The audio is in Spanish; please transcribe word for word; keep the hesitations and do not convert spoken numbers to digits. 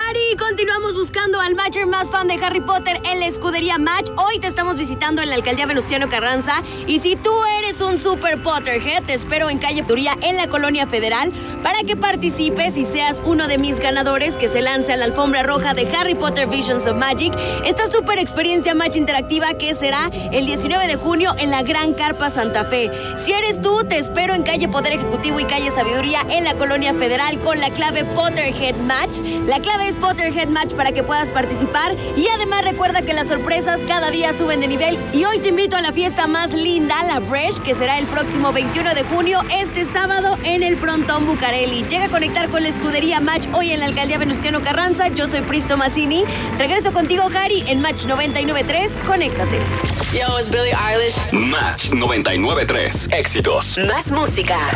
Harry, continuamos buscando al matcher más fan de Harry Potter en la escudería Match. Hoy te estamos visitando en la alcaldía Venustiano Carranza. Y si tú eres un super Potterhead, te espero en calle Turía, en la Colonia Federal, para que participes y seas uno de mis ganadores que se lance a la alfombra roja de Harry Potter Visions of Magic. Esta super experiencia Match interactiva que será el diecinueve de junio en la Gran Carpa Santa Fe. Si eres tú, te espero en calle Poder Ejecutivo y calle Sabiduría en la Colonia Federal con la clave Potterhead Match. La clave es Potterhead Match para que puedas participar y además recuerda que las sorpresas cada día suben de nivel y hoy te invito a la fiesta más linda, la Bresh, que será el próximo veintiuno de junio, este sábado en el Frontón Bucareli. Llega a conectar con la escudería Match hoy en la alcaldía Venustiano Carranza. Yo soy Pristo Mazzini. Regreso contigo, Harry, en Match noventa y nueve punto tres. Conéctate. Yo, es Billie Eilish. Match noventa y nueve punto tres. Éxitos. Más música.